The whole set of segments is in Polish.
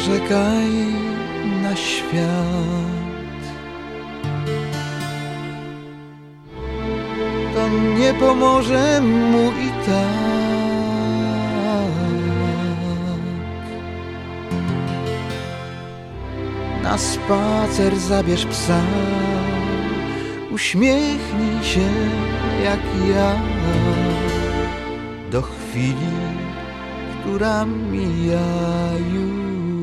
narzekaj na świat, to nie pomoże mu i tak. Na spacer zabierz psa, uśmiechnij się jak ja do chwili, która mija już.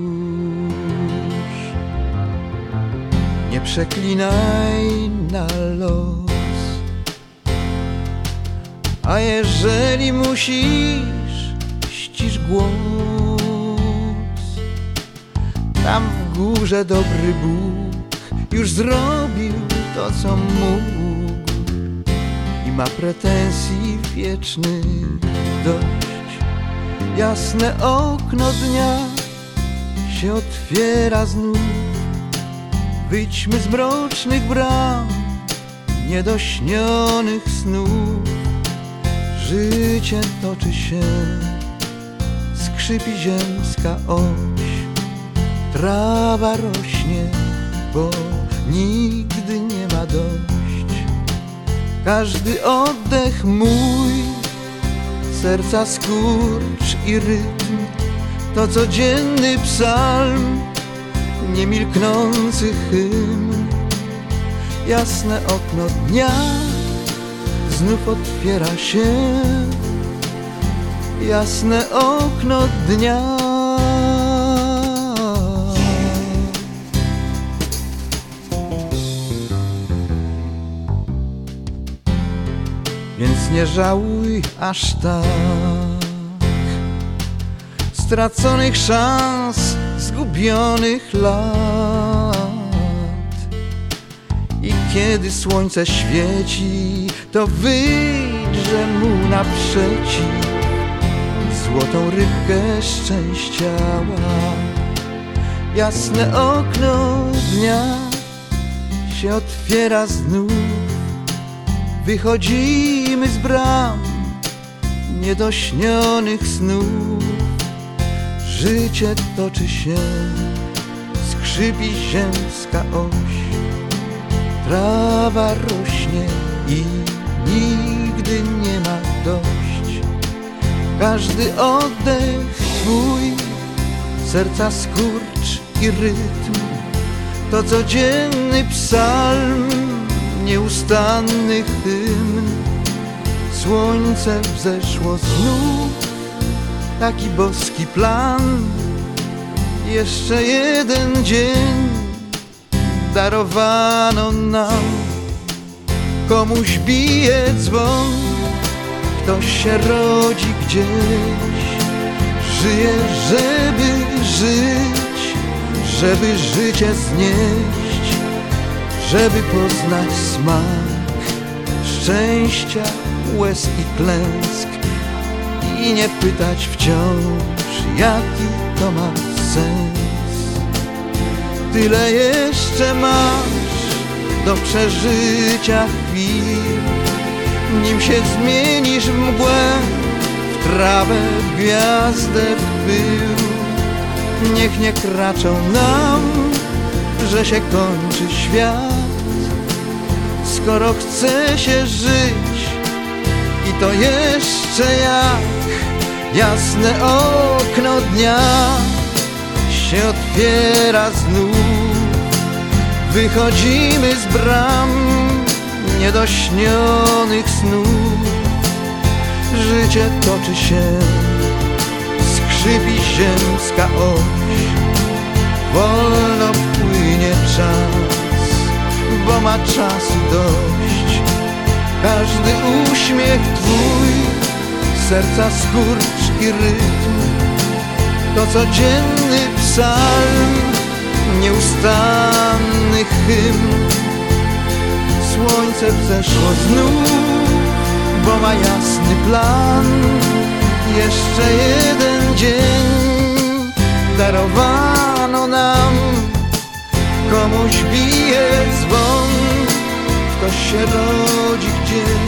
Nie przeklinaj na los, a jeżeli musisz, ścisz głos. Tam w górze dobry Bóg już zrobił to, co mógł i ma pretensji wiecznych dość. Jasne okno dnia się otwiera znów. Wyjdźmy z mrocznych bram niedośnionych snów. Życie toczy się, skrzypi ziemska oś. Trawa rośnie, bo nigdy nie ma dość. Każdy oddech mój, serca skurcz i rytm, to codzienny psalm, niemilknący hymn. Jasne okno dnia znów otwiera się, jasne okno dnia. Więc nie żałuj aż tak straconych szans, zgubionych lat. I kiedy słońce świeci, to wyjdźże mu naprzeciw. Złotą rybkę szczęścia łap. Jasne okno dnia się otwiera znów. Wychodzimy z bram niedośnionych snów. Życie toczy się, skrzypi ziemska oś. Trawa rośnie i nigdy nie ma dość. Każdy oddech twój, serca skurcz i rytm, to codzienny psalm, nieustanny hymn. Słońce wzeszło znów, taki boski plan. Jeszcze jeden dzień darowano nam. Komuś bije dzwon, ktoś się rodzi gdzieś. Żyje, żeby żyć, żeby życie znieść, żeby poznać smak szczęścia, łez i klęsk i nie pytać wciąż, jaki to ma sens. Tyle jeszcze masz do przeżycia chwil, nim się zmienisz w mgłę, w trawę, w gwiazdę, w pył. Niech nie kraczą nam, że się kończy świat, skoro chce się żyć i to jeszcze jak. Jasne okno dnia się otwiera znów. Wychodzimy z bram niedośnionych snów. Życie toczy się, skrzypi ziemska oś. Wolno płynie czas, bo ma czasu dość. Każdy uśmiech twój, serca skurcz i rytm, to codzienny psalm, nieustanny hymn. Słońce wzeszło znów, bo ma jasny plan. Jeszcze jeden dzień darowano nam. Komuś bije dzwon, ktoś się rodzi gdzieś.